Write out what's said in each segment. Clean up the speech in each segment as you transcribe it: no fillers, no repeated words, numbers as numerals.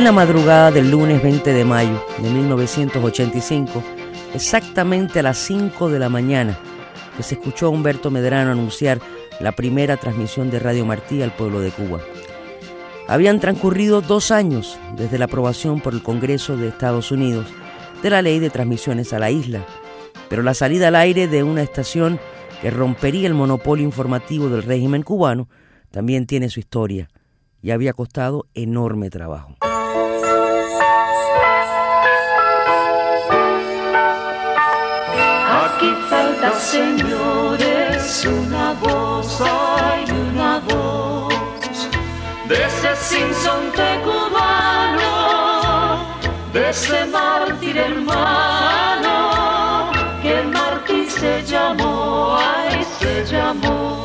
la madrugada del lunes 20 de mayo de 1985, exactamente a las 5 de la mañana, que se escuchó a Humberto Medrano anunciar la primera transmisión de Radio Martí al pueblo de Cuba. Habían transcurrido 2 años desde la aprobación por el Congreso de Estados Unidos de la Ley de Transmisiones a la isla, pero la salida al aire de una estación que rompería el monopolio informativo del régimen cubano también tiene su historia y había costado enorme trabajo. Aquí falta, señores, una voz, hay una voz de ese sinsonte cubano, de ese mártir hermano, que Martí se llamó, ay, se llamó.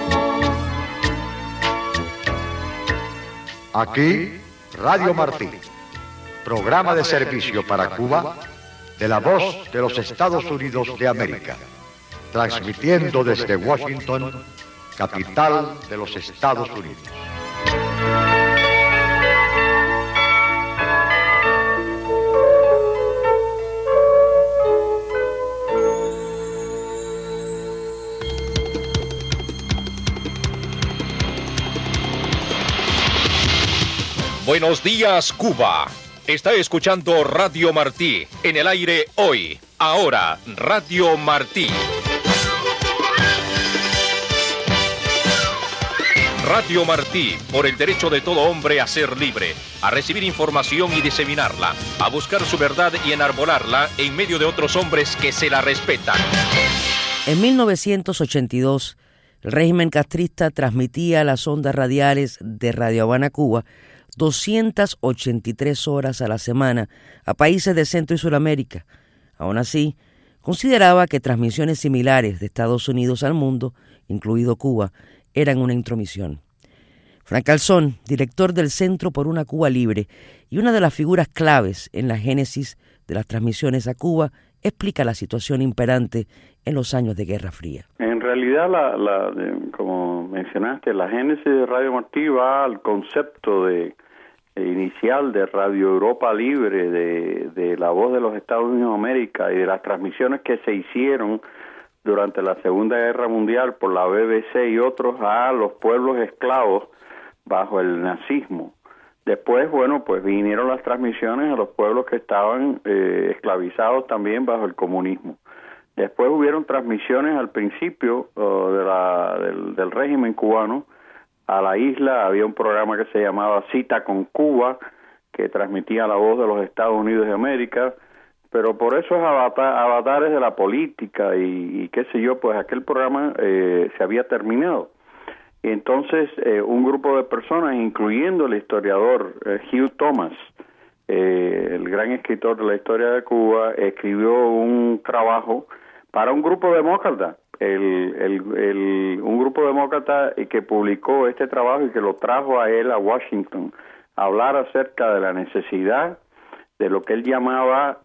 Aquí, Radio Martí, programa de servicio para Cuba, de la voz de los Estados Unidos de América, transmitiendo desde Washington, capital de los Estados Unidos. Buenos días, Cuba. Está escuchando Radio Martí, en el aire hoy, ahora, Radio Martí. Radio Martí, por el derecho de todo hombre a ser libre, a recibir información y diseminarla, a buscar su verdad y enarbolarla en medio de otros hombres que se la respetan. En 1982, el régimen castrista transmitía las ondas radiales de Radio Habana, Cuba, 283 horas a la semana a países de Centro y Suramérica. Aún así, consideraba que transmisiones similares de Estados Unidos al mundo, incluido Cuba, eran una intromisión. Frank Calzón, director del Centro por una Cuba Libre y una de las figuras claves en la génesis de las transmisiones a Cuba, explica la situación imperante en los años de Guerra Fría. En realidad, como mencionaste, la génesis de Radio Martí va al concepto inicial de Radio Europa Libre, de la voz de los Estados Unidos de América y de las transmisiones que se hicieron durante la Segunda Guerra Mundial por la BBC y otros a los pueblos esclavos bajo el nazismo. Después, pues vinieron las transmisiones a los pueblos que estaban esclavizados también bajo el comunismo. Después hubieron transmisiones al principio del régimen cubano a la isla. Había un programa que se llamaba Cita con Cuba, que transmitía la voz de los Estados Unidos de América, pero por esos avatares de la política y qué sé yo, pues aquel programa se había terminado. Y entonces un grupo de personas, incluyendo el historiador Hugh Thomas, el gran escritor de la historia de Cuba, escribió un trabajo para un grupo demócrata, un grupo demócrata que publicó este trabajo y que lo trajo a él a Washington a hablar acerca de la necesidad de lo que él llamaba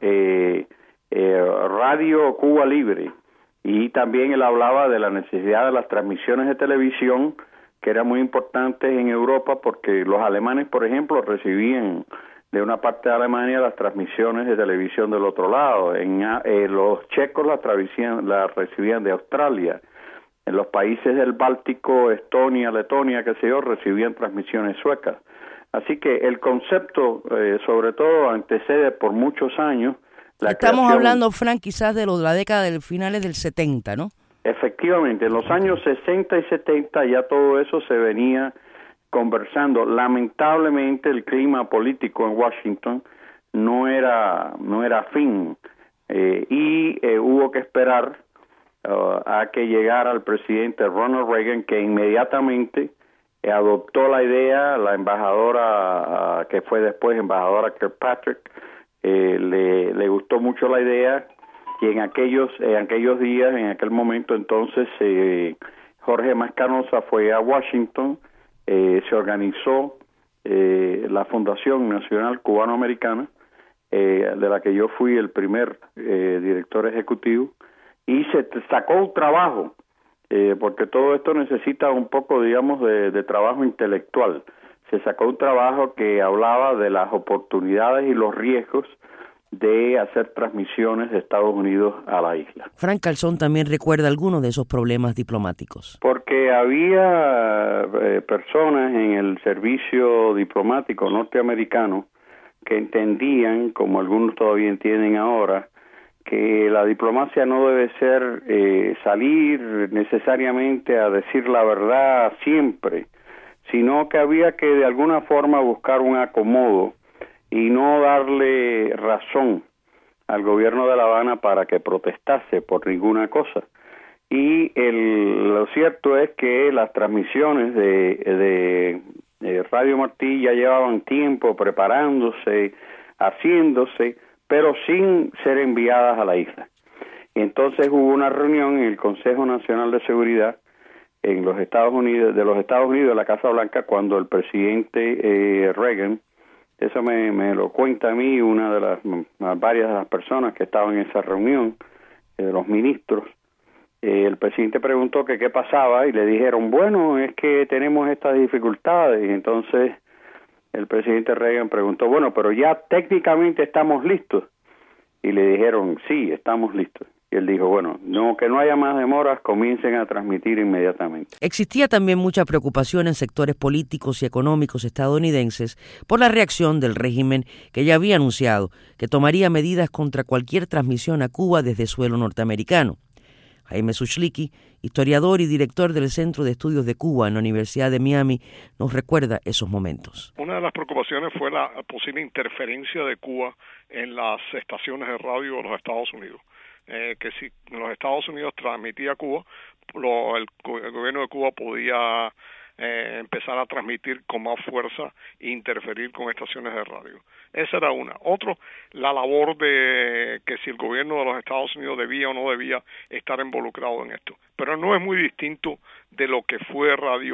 Radio Cuba Libre, y también él hablaba de la necesidad de las transmisiones de televisión, que eran muy importantes en Europa porque los alemanes, por ejemplo, recibían de una parte de Alemania las transmisiones de televisión del otro lado. Los checos las recibían de Australia. En los países del Báltico, Estonia, Letonia, qué sé yo, recibían transmisiones suecas. Así que el concepto, sobre todo, antecede por muchos años la Estamos creación... hablando, Frank, quizás de la década de finales del 70, ¿no? Efectivamente, en los años 60 y 70 ya todo eso se venía conversando. Lamentablemente el clima político en Washington no era afín y hubo que esperar a que llegara el presidente Ronald Reagan, que inmediatamente adoptó la idea. La embajadora que fue después embajadora Kirkpatrick le gustó mucho la idea, y en aquellos días, en aquel momento entonces, Jorge Mascanosa fue a Washington. Se organizó la Fundación Nacional Cubano-Americana, de la que yo fui el primer director ejecutivo, y se sacó un trabajo, porque todo esto necesita un poco, digamos, de trabajo intelectual. se sacó un trabajo que hablaba de las oportunidades y los riesgos de hacer transmisiones de Estados Unidos a la isla. Frank Calzón también recuerda algunos de esos problemas diplomáticos. Porque había personas en el servicio diplomático norteamericano que entendían, como algunos todavía entienden ahora, que la diplomacia no debe ser salir necesariamente a decir la verdad siempre, sino que había que de alguna forma buscar un acomodo y no darle razón al gobierno de La Habana para que protestase por ninguna cosa. Y lo cierto es que las transmisiones de Radio Martí ya llevaban tiempo preparándose, haciéndose, pero sin ser enviadas a la isla. Y entonces hubo una reunión en el Consejo Nacional de Seguridad en los Estados Unidos, de la Casa Blanca, cuando el presidente Reagan, eso me lo cuenta a mí una de varias de las personas que estaban en esa reunión, de los ministros. El presidente preguntó que qué pasaba y le dijeron, bueno, es que tenemos estas dificultades. Y entonces el presidente Reagan preguntó, bueno, pero ya técnicamente estamos listos. Y le dijeron, sí, estamos listos. Y él dijo, bueno, que no haya más demoras, comiencen a transmitir inmediatamente. Existía también mucha preocupación en sectores políticos y económicos estadounidenses por la reacción del régimen que ya había anunciado que tomaría medidas contra cualquier transmisión a Cuba desde suelo norteamericano. Jaime Suchlicki, historiador y director del Centro de Estudios de Cuba en la Universidad de Miami, nos recuerda esos momentos. Una de las preocupaciones fue la posible interferencia de Cuba en las estaciones de radio de los Estados Unidos. Que si los Estados Unidos transmitía a Cuba, el gobierno de Cuba podía empezar a transmitir con más fuerza e interferir con estaciones de radio. Esa era una. Otro, la labor de que si el gobierno de los Estados Unidos debía o no debía estar involucrado en esto. Pero no es muy distinto de lo que fue Radio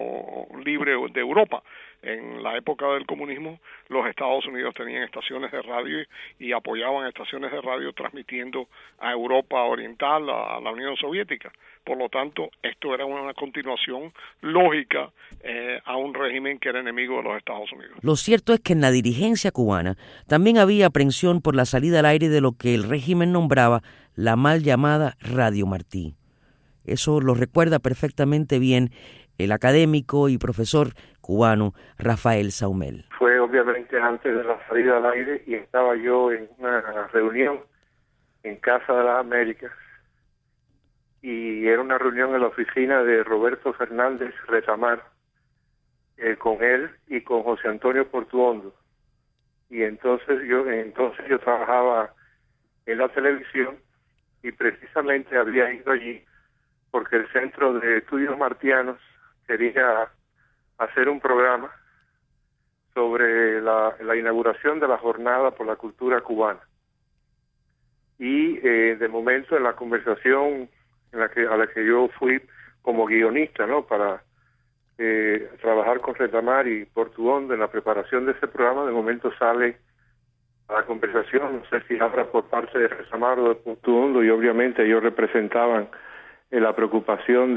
Libre de Europa. En la época del comunismo, los Estados Unidos tenían estaciones de radio y apoyaban estaciones de radio transmitiendo a Europa Oriental, a la Unión Soviética. Por lo tanto, esto era una continuación lógica a un régimen que era enemigo de los Estados Unidos. Lo cierto es que en la dirigencia cubana también había aprensión por la salida al aire de lo que el régimen nombraba la mal llamada Radio Martí. Eso lo recuerda perfectamente bien el académico y profesor cubano Rafael Saumel. Fue obviamente antes de la salida al aire y estaba yo en una reunión en Casa de las Américas y era una reunión en la oficina de Roberto Fernández Retamar, con él y con José Antonio Portuondo. Y entonces yo trabajaba en la televisión y precisamente había ido allí porque el Centro de Estudios Martianos quería hacer un programa sobre la inauguración de la Jornada por la Cultura Cubana. Y de momento en la conversación a la que yo fui como guionista, ¿no?, para trabajar con Retamar y Portuondo en la preparación de ese programa, de momento sale a la conversación, no sé si habla por parte de Retamar o de Portuondo, y obviamente ellos representaban la preocupación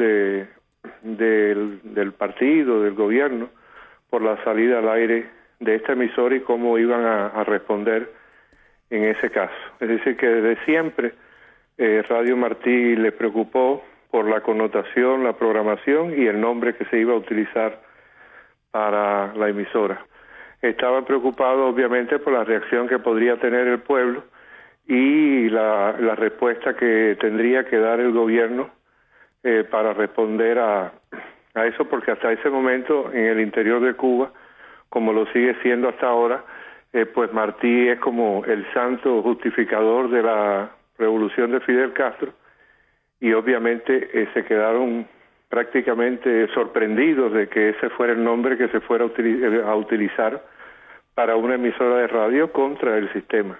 del partido, del gobierno, por la salida al aire de esta emisora y cómo iban a responder en ese caso. Es decir, que desde siempre Radio Martí le preocupó por la connotación, la programación y el nombre que se iba a utilizar para la emisora. Estaban preocupados obviamente por la reacción que podría tener el pueblo y la respuesta que tendría que dar el gobierno para responder a eso, porque hasta ese momento en el interior de Cuba, como lo sigue siendo hasta ahora, pues Martí es como el santo justificador de la revolución de Fidel Castro, y obviamente se quedaron prácticamente sorprendidos de que ese fuera el nombre que se fuera a utilizar para una emisora de radio contra el sistema.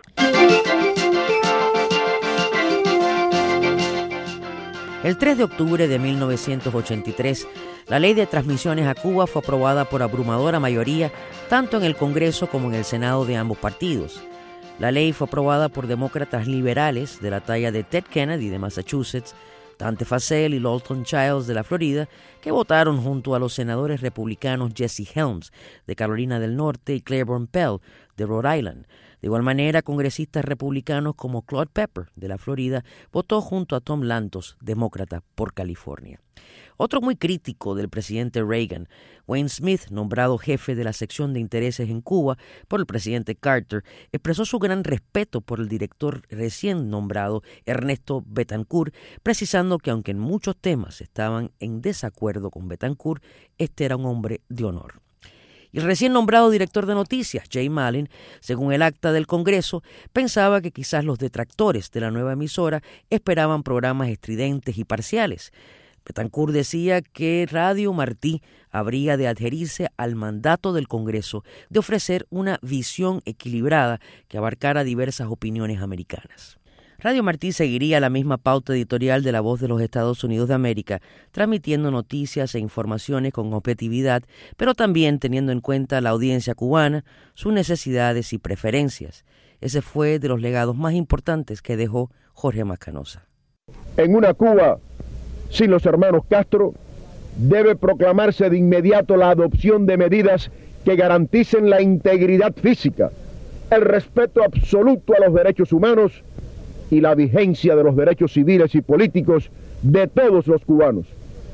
El 3 de octubre de 1983, la Ley de Transmisiones a Cuba fue aprobada por abrumadora mayoría tanto en el Congreso como en el Senado de ambos partidos. La ley fue aprobada por demócratas liberales de la talla de Ted Kennedy de Massachusetts, Dante Fascell y Lawton Childs de la Florida, que votaron junto a los senadores republicanos Jesse Helms de Carolina del Norte y Claiborne Pell de Rhode Island. De igual manera, congresistas republicanos como Claude Pepper de la Florida votó junto a Tom Lantos, demócrata, por California. Otro muy crítico del presidente Reagan, Wayne Smith, nombrado jefe de la sección de intereses en Cuba por el presidente Carter, expresó su gran respeto por el director recién nombrado Ernesto Betancourt, precisando que aunque en muchos temas estaban en desacuerdo con Betancourt, este era un hombre de honor. Y el recién nombrado director de noticias, Jay Malin, según el acta del Congreso, pensaba que quizás los detractores de la nueva emisora esperaban programas estridentes y parciales. Betancourt decía que Radio Martí habría de adherirse al mandato del Congreso de ofrecer una visión equilibrada que abarcara diversas opiniones americanas. Radio Martí seguiría la misma pauta editorial de La Voz de los Estados Unidos de América, transmitiendo noticias e informaciones con objetividad, pero también teniendo en cuenta la audiencia cubana, sus necesidades y preferencias. Ese fue de los legados más importantes que dejó Jorge Mascanosa. En una Cuba sin los hermanos Castro, debe proclamarse de inmediato la adopción de medidas que garanticen la integridad física, el respeto absoluto a los derechos humanos y la vigencia de los derechos civiles y políticos de todos los cubanos.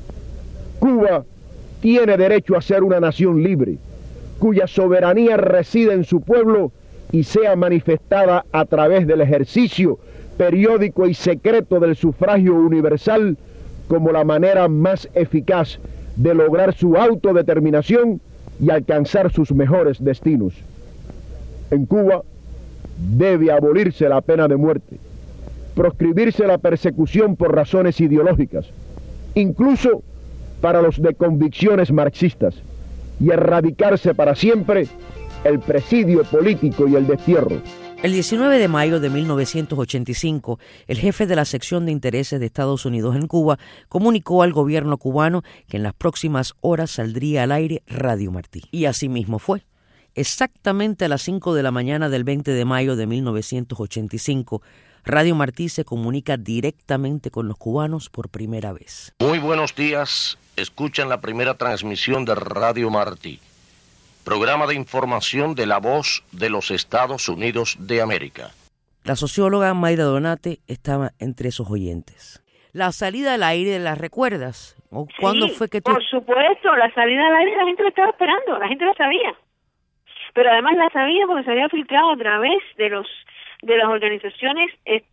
Cuba tiene derecho a ser una nación libre, cuya soberanía reside en su pueblo y sea manifestada a través del ejercicio periódico y secreto del sufragio universal como la manera más eficaz de lograr su autodeterminación y alcanzar sus mejores destinos. En Cuba debe abolirse la pena de muerte, proscribirse la persecución por razones ideológicas, incluso para los de convicciones marxistas, y erradicarse para siempre el presidio político y el destierro. El 19 de mayo de 1985, el jefe de la sección de intereses de Estados Unidos en Cuba comunicó al gobierno cubano que en las próximas horas saldría al aire Radio Martí. Y así mismo fue. Exactamente a las 5 de la mañana del 20 de mayo de 1985, Radio Martí se comunica directamente con los cubanos por primera vez. Muy buenos días. Escuchan la primera transmisión de Radio Martí, programa de información de La Voz de los Estados Unidos de América. La socióloga Mayra Donate estaba entre esos oyentes. La salida al aire, ¿la recuerdas? ¿O cuándo fue que tú...? Por supuesto, la salida al aire la gente la estaba esperando, la gente la sabía. Pero además la sabía porque se había filtrado a través de las organizaciones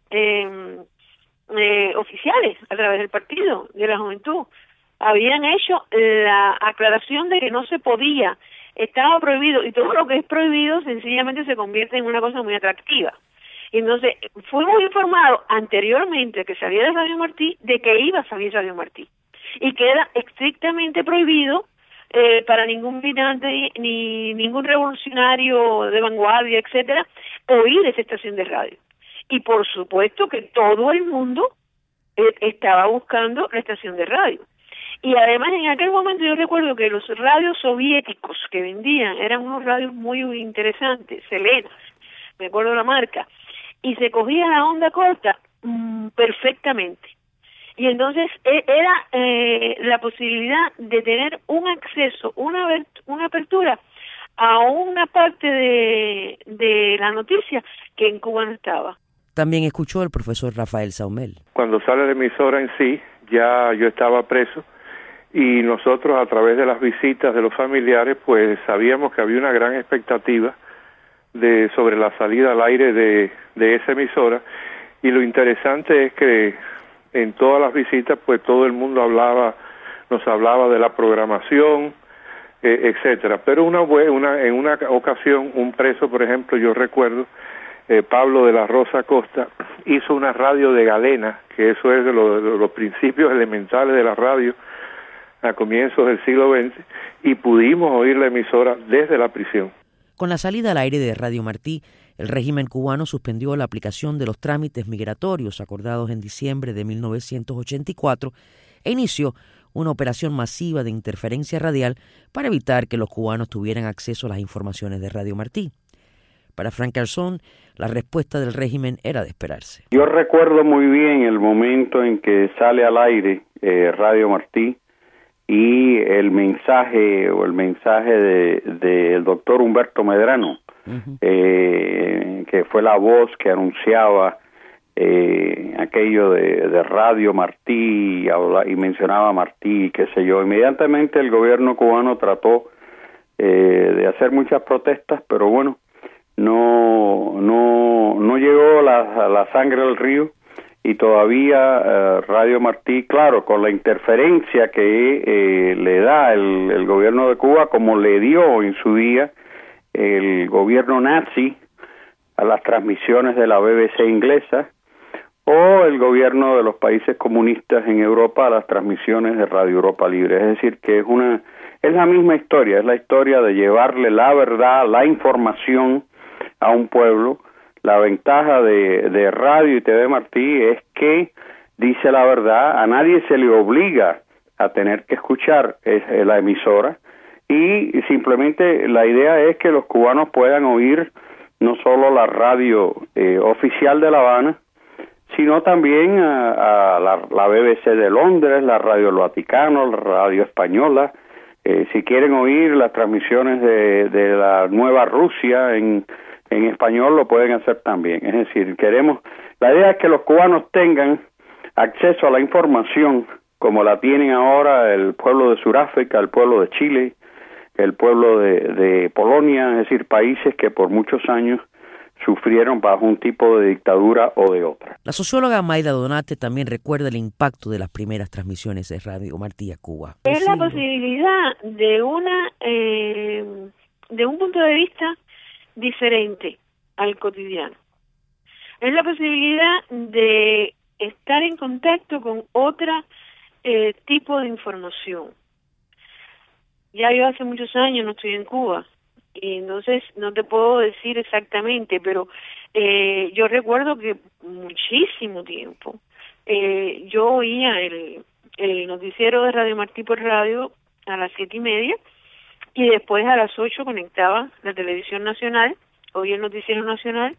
oficiales, a través del partido, de la juventud. Habían hecho la aclaración de que no se podía, estaba prohibido, y todo lo que es prohibido sencillamente se convierte en una cosa muy atractiva. Entonces, fuimos informados anteriormente que saliera Radio Martí de que iba a salir Radio Martí y que era estrictamente prohibido para ningún militante ni ningún revolucionario de vanguardia, etcétera, oír esa estación de radio. Y por supuesto que todo el mundo estaba buscando la estación de radio. Y además en aquel momento yo recuerdo que los radios soviéticos que vendían eran unos radios muy interesantes, Selena, me acuerdo la marca, y se cogía la onda corta perfectamente. Y entonces era la posibilidad de tener un acceso, una apertura a una parte de la noticia que en Cuba no estaba. También escuchó el profesor Rafael Saumel. Cuando sale la emisora en sí, ya yo estaba preso y nosotros a través de las visitas de los familiares pues sabíamos que había una gran expectativa sobre la salida al aire de esa emisora, y lo interesante es que en todas las visitas pues todo el mundo nos hablaba de la programación, etcétera. Pero en una ocasión un preso, por ejemplo, yo recuerdo, Pablo de la Rosa Costa, hizo una radio de galena, que eso es de los principios elementales de la radio a comienzos del siglo XX, y pudimos oír la emisora desde la prisión. Con la salida al aire de Radio Martí, el régimen cubano suspendió la aplicación de los trámites migratorios acordados en diciembre de 1984 e inició una operación masiva de interferencia radial para evitar que los cubanos tuvieran acceso a las informaciones de Radio Martí. Para Frank Garzón, la respuesta del régimen era de esperarse. Yo recuerdo muy bien el momento en que sale al aire Radio Martí y el mensaje del doctor Humberto Medrano, que fue la voz que anunciaba aquello de Radio Martí y mencionaba Martí, qué sé yo. Inmediatamente el gobierno cubano trató de hacer muchas protestas, pero bueno, no llegó la sangre al río, y todavía Radio Martí, claro, con la interferencia que le da el gobierno de Cuba, como le dio en su día el gobierno nazi a las transmisiones de la BBC inglesa, o el gobierno de los países comunistas en Europa a las transmisiones de Radio Europa Libre. Es decir, que es la misma historia, es la historia de llevarle la verdad, la información a un pueblo. La ventaja de Radio y TV Martí es que dice la verdad, a nadie se le obliga a tener que escuchar la emisora, y simplemente la idea es que los cubanos puedan oír no solo la radio oficial de La Habana, sino también a la BBC de Londres, la Radio del Vaticano, la Radio Española. Si quieren oír las transmisiones de la Nueva Rusia en español, lo pueden hacer también. Es decir, la idea es que los cubanos tengan acceso a la información como la tienen ahora el pueblo de Sudáfrica, el pueblo de Chile, el pueblo de Polonia, es decir, países que por muchos años sufrieron bajo un tipo de dictadura o de otra. La socióloga Mayda Donate también recuerda el impacto de las primeras transmisiones de Radio Martí a Cuba. Es la posibilidad de un punto de vista diferente al cotidiano. Es la posibilidad de estar en contacto con otro tipo de información. Ya yo hace muchos años no estoy en Cuba, y entonces no te puedo decir exactamente, pero yo recuerdo que muchísimo tiempo yo oía el noticiero de Radio Martí por radio a las 7:30, y después a las 8 conectaba la televisión nacional, oía el noticiero nacional,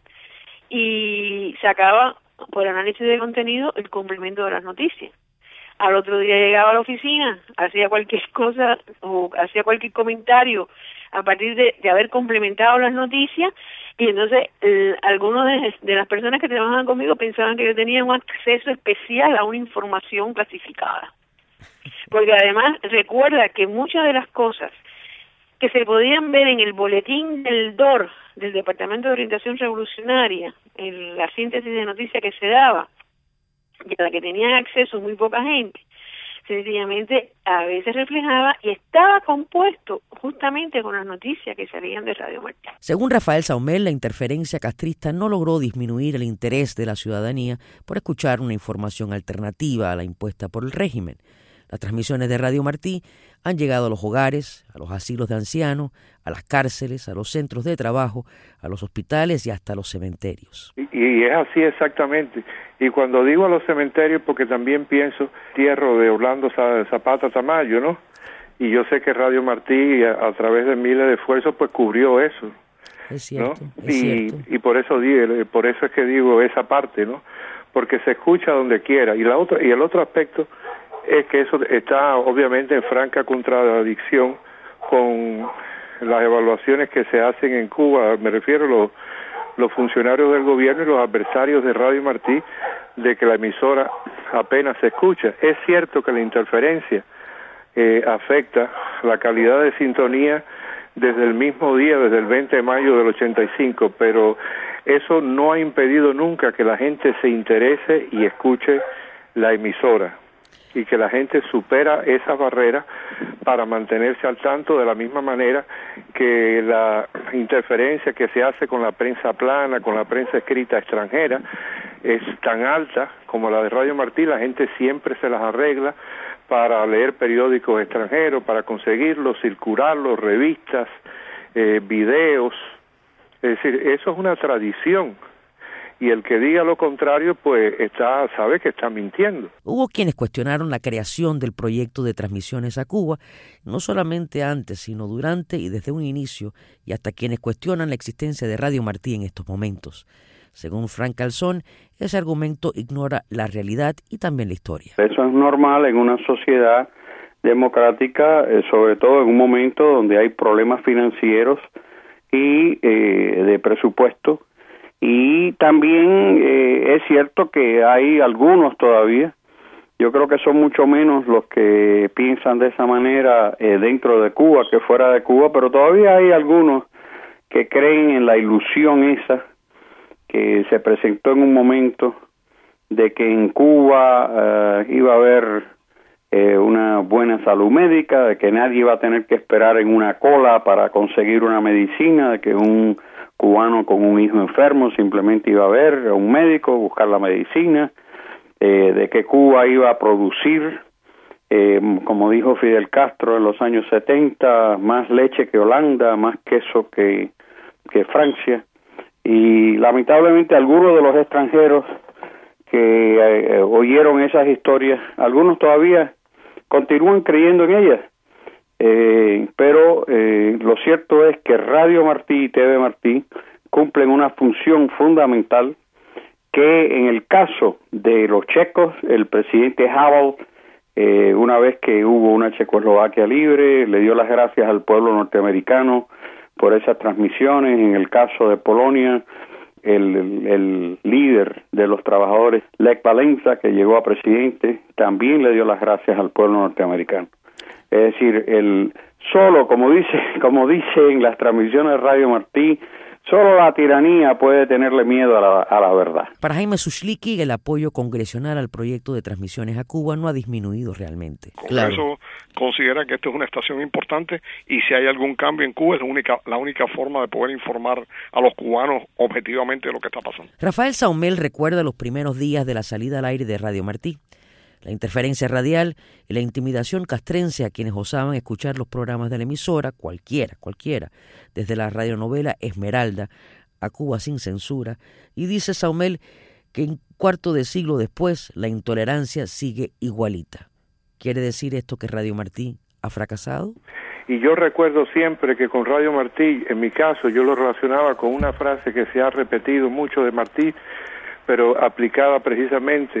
y sacaba por análisis de contenido el complemento de las noticias. Al otro día llegaba a la oficina, hacía cualquier cosa o hacía cualquier comentario a partir de haber complementado las noticias, y entonces algunos de las personas que trabajaban conmigo pensaban que yo tenía un acceso especial a una información clasificada. Porque además recuerda que muchas de las cosas que se podían ver en el boletín del DOR, del Departamento de Orientación Revolucionaria, en la síntesis de noticias que se daba, y a la que tenían acceso muy poca gente, sencillamente a veces reflejaba y estaba compuesto justamente con las noticias que salían de Radio Martí. Según Rafael Saumel, la interferencia castrista no logró disminuir el interés de la ciudadanía por escuchar una información alternativa a la impuesta por el régimen. Las transmisiones de Radio Martí han llegado a los hogares, a los asilos de ancianos, a las cárceles, a los centros de trabajo, a los hospitales y hasta a los cementerios. Y es así exactamente. Y cuando digo a los cementerios, porque también pienso tierra de Orlando Zapata Tamayo, ¿no? Y yo sé que Radio Martí, a través de miles de esfuerzos, pues cubrió eso. Es cierto, ¿no? es cierto. Y por eso es que digo esa parte, ¿no? Porque se escucha donde quiera. Y el otro aspecto es que eso está obviamente en franca contradicción con las evaluaciones que se hacen en Cuba. Me refiero a los funcionarios del gobierno y los adversarios de Radio Martí, de que la emisora apenas se escucha. Es cierto que la interferencia afecta la calidad de sintonía desde el mismo día, desde el 20 de mayo del 85, pero eso no ha impedido nunca que la gente se interese y escuche la emisora, y que la gente supera esas barreras para mantenerse al tanto, de la misma manera que la interferencia que se hace con la prensa plana, con la prensa escrita extranjera, es tan alta como la de Radio Martí. La gente siempre se las arregla para leer periódicos extranjeros, para conseguirlos, circularlos, revistas, videos. Es decir, eso es una tradición. y el que diga lo contrario, pues sabe que está mintiendo. Hubo quienes cuestionaron la creación del proyecto de transmisiones a Cuba, no solamente antes, sino durante y desde un inicio, y hasta quienes cuestionan la existencia de Radio Martí en estos momentos. Según Frank Calzón, ese argumento ignora la realidad y también la historia. Eso es normal en una sociedad democrática, sobre todo en un momento donde hay problemas financieros y de presupuesto. Y también es cierto que hay algunos todavía, yo creo que son mucho menos los que piensan de esa manera dentro de Cuba que fuera de Cuba, pero todavía hay algunos que creen en la ilusión esa que se presentó en un momento de que en Cuba iba a haber una buena salud médica, de que nadie iba a tener que esperar en una cola para conseguir una medicina, de que un cubano con un hijo enfermo simplemente iba a ver a un médico, buscar la medicina, de que Cuba iba a producir, como dijo Fidel Castro en los años 70, más leche que Holanda, más queso que Francia. Y lamentablemente algunos de los extranjeros que oyeron esas historias, algunos todavía continúan creyendo en ellas. Pero lo cierto es que Radio Martí y TV Martí cumplen una función fundamental que en el caso de los checos, el presidente Havel, una vez que hubo una Checoslovaquia libre, le dio las gracias al pueblo norteamericano por esas transmisiones. En el caso de Polonia, el líder de los trabajadores, Lech Walesa, que llegó a presidente, también le dio las gracias al pueblo norteamericano. Es decir, solo, como dice en las transmisiones de Radio Martí, solo la tiranía puede tenerle miedo a la verdad. Para Jaime Susliki, el apoyo congresional al proyecto de transmisiones a Cuba no ha disminuido realmente. El Congreso considera que esto es una estación importante y si hay algún cambio en Cuba es la única forma de poder informar a los cubanos objetivamente de lo que está pasando. Rafael Saumel recuerda los primeros días de la salida al aire de Radio Martí. La interferencia radial y la intimidación castrense a quienes osaban escuchar los programas de la emisora, cualquiera, desde la radionovela Esmeralda a Cuba sin censura, y dice Saumel que un cuarto de siglo después la intolerancia sigue igualita. ¿Quiere decir esto que Radio Martí ha fracasado? Y yo recuerdo siempre que con Radio Martí, en mi caso, yo lo relacionaba con una frase que se ha repetido mucho de Martí, pero aplicada precisamente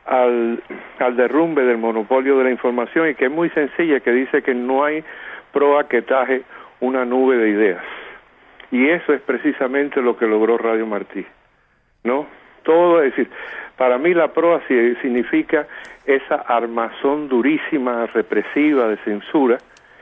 al derrumbe del monopolio de la información y que es muy sencilla, que dice que no hay proa que taje una nube de ideas. Y eso es precisamente lo que logró Radio Martí, ¿no? Todo, es decir, para mí la proa significa esa armazón durísima, represiva, de censura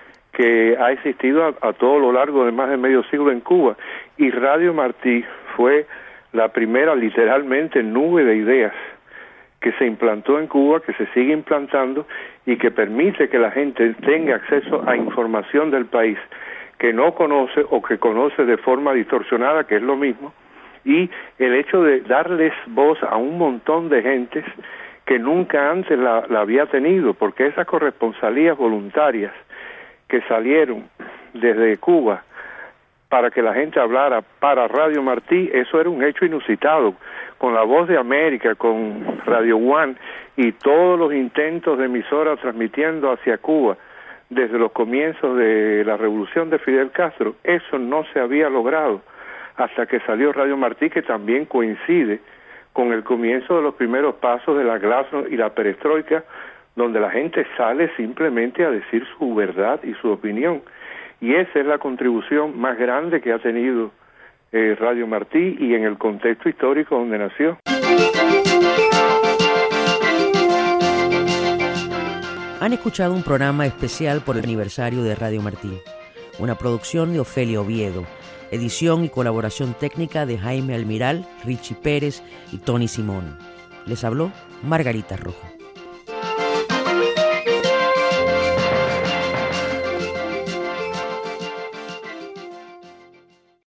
que ha existido a todo lo largo de más de medio siglo en Cuba. Y Radio Martí fue la primera, literalmente, nube de ideas que se implantó en Cuba, que se sigue implantando y que permite que la gente tenga acceso a información del país que no conoce o que conoce de forma distorsionada, que es lo mismo, y el hecho de darles voz a un montón de gentes que nunca antes la había tenido, porque esas corresponsalías voluntarias que salieron desde Cuba para que la gente hablara para Radio Martí, eso era un hecho inusitado. Con La Voz de América, con Radio One y todos los intentos de emisoras transmitiendo hacia Cuba desde los comienzos de la revolución de Fidel Castro, eso no se había logrado hasta que salió Radio Martí, que también coincide con el comienzo de los primeros pasos de la glasnost y la perestroika, donde la gente sale simplemente a decir su verdad y su opinión. Y esa es la contribución más grande que ha tenido Radio Martí y en el contexto histórico donde nació. Han escuchado un programa especial por el aniversario de Radio Martí, una producción de Ofelia Oviedo, edición y colaboración técnica de Jaime Almiral, Richie Pérez y Tony Simón. Les habló Margarita Rojo.